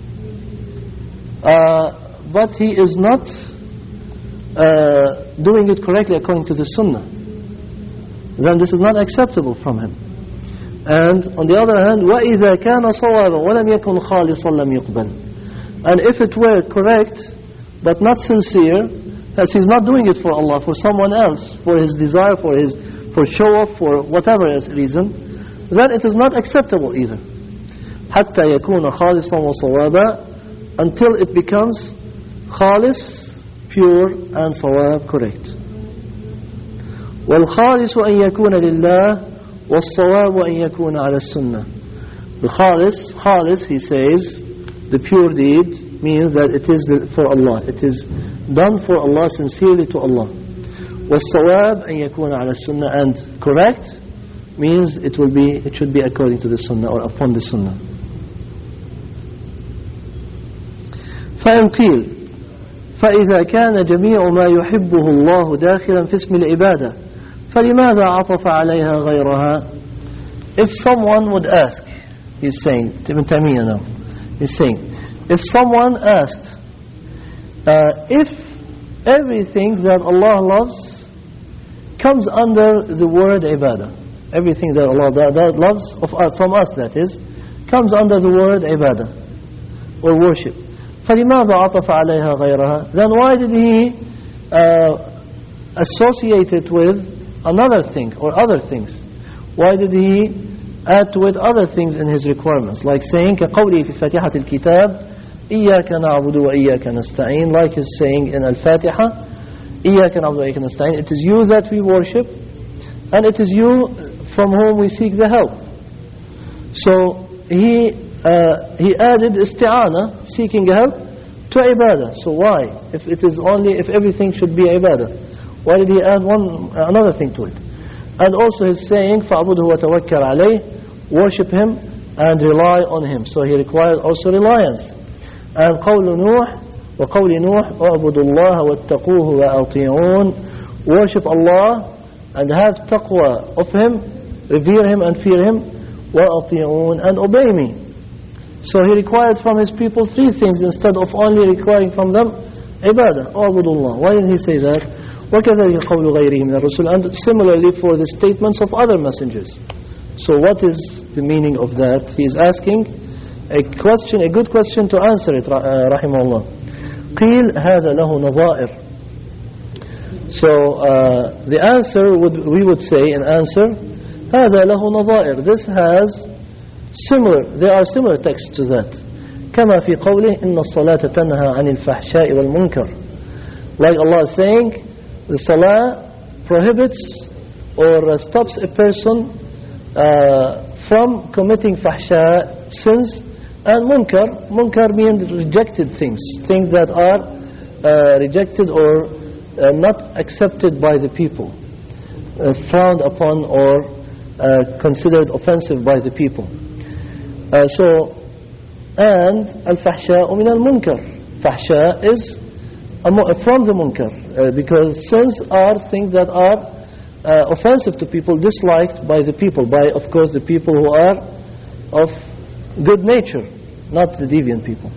uh, but he is not uh, doing it correctly according to the Sunnah, then this is not acceptable from him. And on the other hand, وَإِذَا كَانَ صَوَابًا وَلَمْ يَكُنْ خَالِصًا لَمْ يُقْبَلْ. And if it were correct but not sincere, as he's not doing it for Allah, for someone else, for his desire, for his for show off, for whatever else reason, then it is not acceptable either. حَتَّى يَكُونَ خَالِصًا وَصَوَابًا, until it becomes خالص, pure, and صواب, correct. والخالص أن يكون لله والصواب أن يكون على السنة. The khalis, khalis, he says, the pure deed means that it is for Allah. It is done for Allah, sincerely to Allah. والصواب أن يكون على السنة, and correct means it will be, it should be according to the sunnah or upon the sunnah. فإن قيل فإذا كان جميع ما يحبه الله داخلا في اسم العبادة فلماذا عطف عليها غيرها? If someone would ask, he's saying, Ibn Taymiyyah now, he's saying, if someone asked, uh, if everything that Allah loves comes under the word ibadah, everything that Allah that, that loves of, uh, from us, that is, comes under the word ibadah or worship, فلماذا عطف عليها غيرها? Then why did he uh, associate it with another thing or other things? Why did he add to it other things in his requirements? Like saying كقوله في فاتحة الكتاب إياك نعبد وإياك نستعين, like his saying in Al-Fatiha, إياك نعبد وإياك نستعين, it is you that we worship and it is you from whom we seek the help. So he uh, he added isti'ana, seeking help, to ibadah. So why, if it is only, if everything should be ibadah, why did he add one another thing to it? And also his saying فَعْبُدْهُ وَتَوَكَّلْ عَلَيْهِ, worship him and rely on him. So he required also reliance. And قول نوح وقول نوح اعبدوا الله واتقوه وأطيعون, worship Allah and have taqwa of him, revere him and fear him, وأطيعون, and obey me. So he required from his people three things instead of only requiring from them ibadah, اعبدوا الله. Why did he say that? وكذلك قول غيره من الرسل, and similarly for the statements of other messengers. So what is the meaning of that? He is asking a question, a good question to answer it, رحمه الله. قيل هذا له نظائر. So uh, the answer would, we would say in answer, هذا له نظائر, this has similar, there are similar texts to that. كما في قوله إن الصلاة تنهى عن الفحشاء والمنكر, like Allah is saying, the salah prohibits or stops a person uh, from committing fahsha, sins, and munkar. Munkar means rejected things, things that are uh, rejected or uh, not accepted by the people, uh, frowned upon or uh, considered offensive by the people. Uh, so, and al-fahsha min al-munkar. Fahsha is from the munkar, uh, because sins are things that are uh, offensive to people, disliked by the people, by of course the people who are of good nature, not the deviant people.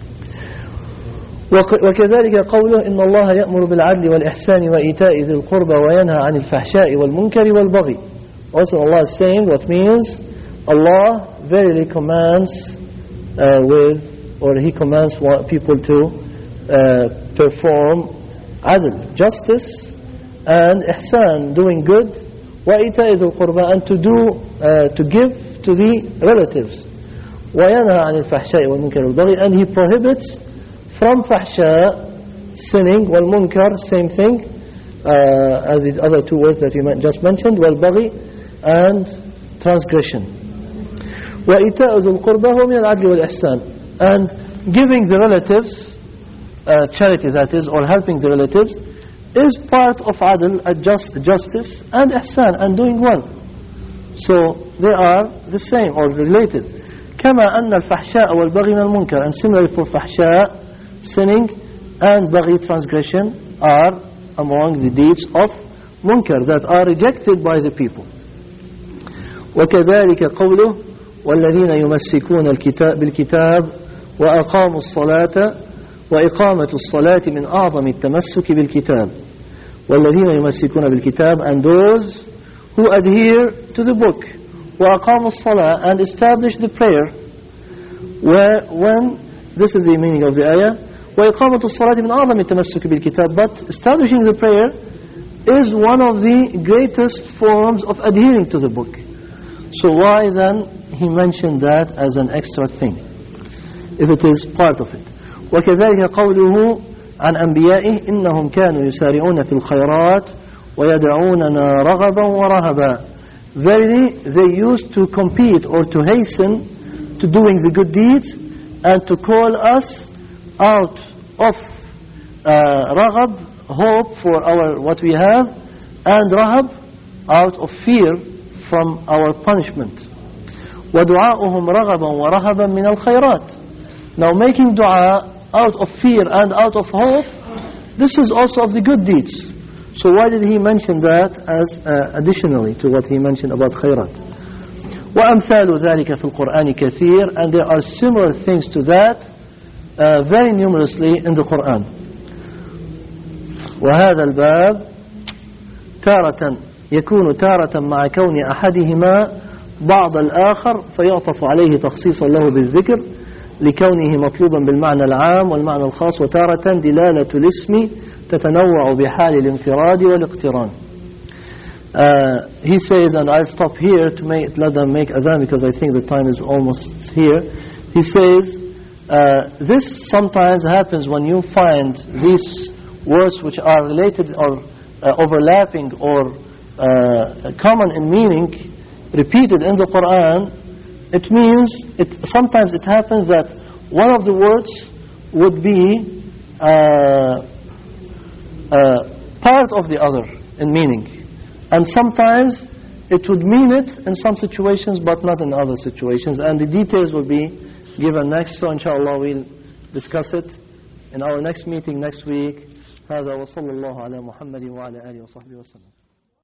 وكذلك قوله إن الله يأمر بالعدل والإحسان وإيتاء ذي القربى وينهى عن الفحشاء والمنكر والبغي. Also Allah is saying, what means Allah verily commands uh, with, or He commands people to Uh, perform adl, justice, and ihsan, doing good, wa ita'i dhil qurba, and to do, uh, to give to the relatives, wa yanha 'anil fahsha'i wal munkar wal baghi, and he prohibits from fahsha, sinning, wal munkar, same thing uh, as the other two words that you just mentioned, wal baghi, and transgression. Wa ita'u dhil qurba huwa min al 'adli wal ihsan, and giving the relatives Uh, charity, that is, or helping the relatives, is part of adl, just, justice, and ihsan, and doing well. So they are the same or related. كما أن الفحشاء والبغي من المنكر, and similarly for fahsha, sinning, and baghi, transgression, are among the deeds of munkar that are rejected by the people. وكذلك قوله والذين يمسكون الكتاب بالكتاب وأقاموا الصلاة وإقامة الصلاة من أعظم التمسك بالكتاب. والذين يمسكون بالكتاب, and those who adhere to the book. وأقاموا الصلاة, and establish the prayer. Where, when, this is the meaning of the ayah. وإقامة الصلاة من أعظم التمسك بالكتاب, but establishing the prayer is one of the greatest forms of adhering to the book. So why then he mentioned that as an extra thing, if it is part of it? وكذلك قوله عن أنبيائه إنهم كانوا يسارعون في الخيرات ويدعوننا رغبا ورهبا. Verily, they used to compete or to hasten to doing the good deeds and to call us out of uh, raghab, hope for our what we have, and rahab, out of fear from our punishment. وَدُعَاؤُهُمْ رَغَبًا وَرَهَبًا مِنَ الْخَيْرَاتِ. Now making dua out of fear and out of hope, this is also of the good deeds. So why did he mention that as uh, additionally to what he mentioned about khairat? وَأَمْثَالُ ذَلِكَ فِي الْقُرْآنِ كَثِيرٌ. And there are similar things to that uh, very numerously in the Quran. وهذا الباب تارة يكون تارة مع كون أحدهما بعض الآخر فيعطف عليه تخصيصا له بالذكر لكونه مطلوبا بالمعنى العام والمعنى الخاص، وتارة دلالة الاسم تتنوع بحال الانفراد والاقتران. Uh, he says, and I'll stop here to make, let them make adhan because I think the time is almost here. He says, uh, this sometimes happens when you find these words which are related or uh, overlapping or uh, common in meaning repeated in the Quran. It means, it, sometimes it happens that one of the words would be uh, uh, part of the other in meaning. And sometimes it would mean it in some situations but not in other situations. And the details will be given next. So inshallah we'll discuss it in our next meeting next week. هذا وصلى الله على محمد وعلى آله وصحبه وسلم.